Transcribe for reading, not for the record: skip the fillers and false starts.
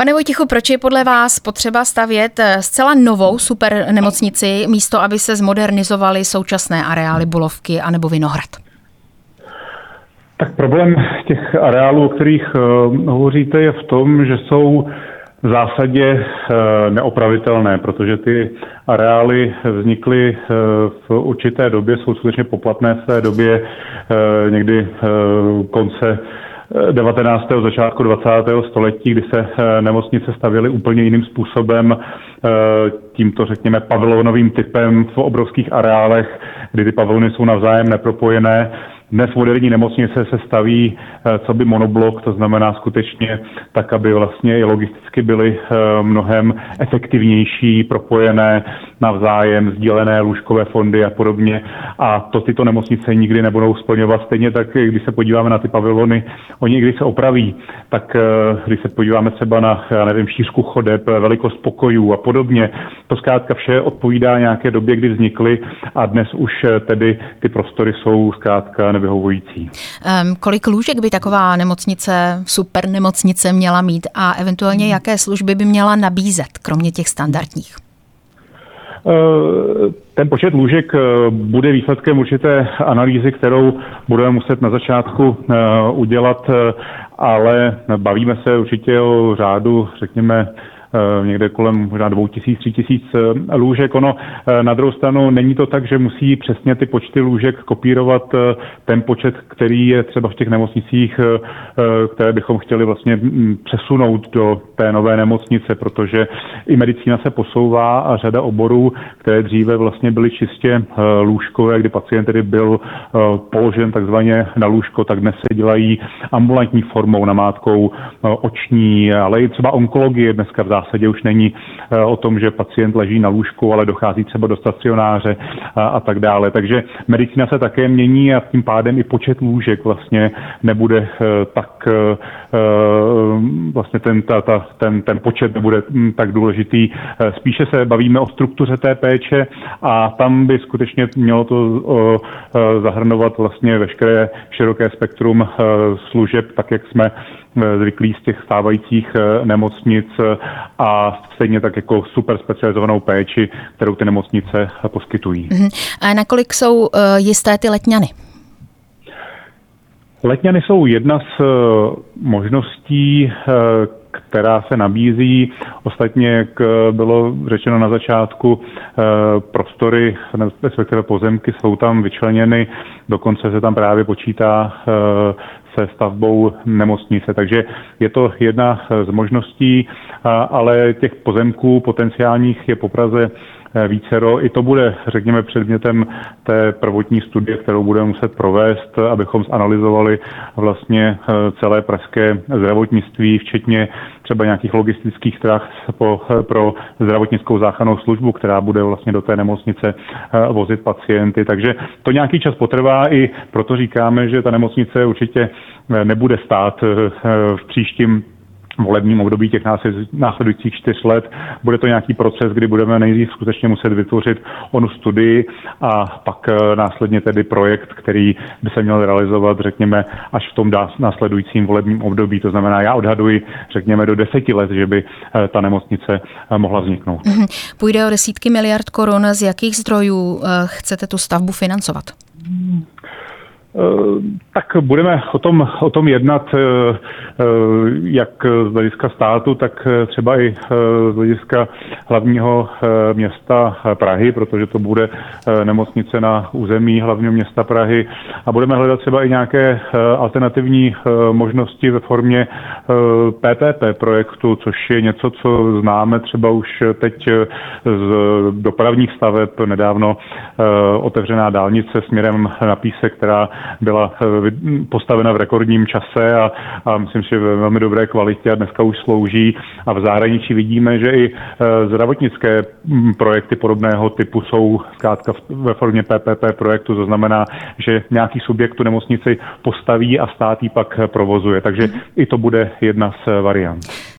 Pane Vojtěchu, proč je podle vás potřeba stavět zcela novou super nemocnici, místo aby se zmodernizovaly současné areály Bulovky anebo Vinohrad? Tak problém těch areálů, o kterých hovoříte, je v tom, že jsou v zásadě neopravitelné, protože ty areály vznikly v určité době, jsou skutečně poplatné v té době někdy konce 19. začátku 20. století, kdy se nemocnice stavěly úplně jiným způsobem, tímto řekněme pavilonovým typem v obrovských areálech, kdy ty pavilony jsou navzájem nepropojené. Dnes moderní nemocnice se staví co by monoblok, to znamená skutečně tak, aby vlastně i logisticky byly mnohem efektivnější, propojené navzájem, sdílené lůžkové fondy a podobně. A to tyto nemocnice nikdy nebudou splňovat. Stejně tak, když se podíváme na ty pavilony, oni když se opraví, tak když se podíváme třeba na, já nevím, šířku chodeb, velikost pokojů a podobně, to zkrátka vše odpovídá nějaké době, kdy vznikly a dnes už tedy ty prostory jsou zkrátka nevyhovující. Kolik lůžek by taková nemocnice, super nemocnice měla mít a eventuálně jaké služby by měla nabízet, kromě těch standardních? Ten počet lůžek bude výsledkem určité analýzy, kterou budeme muset na začátku udělat, ale bavíme se určitě o řádu, řekněme, někde kolem možná 2000, 3000 lůžek. Ono na druhou stranu není to tak, že musí přesně ty počty lůžek kopírovat ten počet, který je třeba v těch nemocnicích, které bychom chtěli vlastně přesunout do té nové nemocnice, protože i medicína se posouvá a řada oborů, které dříve vlastně byly čistě lůžkové, kdy pacient tedy byl položen takzvaně na lůžko, tak dnes se dělají ambulantní formou, namátkou oční, ale i třeba onkologie dneska v zásadě už není o tom, že pacient leží na lůžku, ale dochází třeba do stacionáře a tak dále. Takže medicína se také mění a tím pádem i počet lůžek vlastně nebude tak, vlastně ten počet nebude tak důležitý. Spíše se bavíme o struktuře té péče a tam by skutečně mělo to zahrnovat vlastně veškeré široké spektrum služeb, tak jak jsme zvyklí z těch stávajících nemocnic a stejně tak jako super specializovanou péči, kterou ty nemocnice poskytují. A nakolik jsou jisté ty letňany? Letňany jsou jedna z možností, která se nabízí. Ostatně, jak bylo řečeno na začátku, prostory, respektive pozemky jsou tam vyčleněny, dokonce se tam právě počítá se stavbou nemocnice. Takže je to jedna z možností, ale těch pozemků potenciálních je po Praze vícero. I to bude, řekněme, předmětem té prvotní studie, kterou budeme muset provést, abychom zanalyzovali vlastně celé pražské zdravotnictví, včetně třeba nějakých logistických trah pro zdravotnickou záchrannou službu, která bude vlastně do té nemocnice vozit pacienty. Takže to nějaký čas potrvá, i proto říkáme, že ta nemocnice určitě nebude stát v příštím volebním období těch následujících 4 let. Bude to nějaký proces, kdy budeme nejdřív skutečně muset vytvořit onu studii a pak následně tedy projekt, který by se měl realizovat, řekněme, až v tom následujícím volebním období. To znamená, já odhaduji, řekněme, do 10 let, že by ta nemocnice mohla vzniknout. Půjde o desítky miliard korun. Z jakých zdrojů chcete tu stavbu financovat? Tak budeme o tom jednat jak z hlediska státu, tak třeba i z hlediska hlavního města Prahy, protože to bude nemocnice na území hlavního města Prahy a budeme hledat třeba i nějaké alternativní možnosti ve formě PPP projektu, což je něco, co známe třeba už teď z dopravních staveb. Nedávno otevřená dálnice směrem na Písek, která byla postavena v rekordním čase a myslím, že ve velmi dobré kvalitě a dneska už slouží. A v zahraničí vidíme, že i zdravotnické projekty podobného typu jsou zkrátka ve formě PPP projektu, to znamená, že nějaký subjekt tu nemocnici postaví a stát ji pak provozuje. Takže i to bude jedna z variant.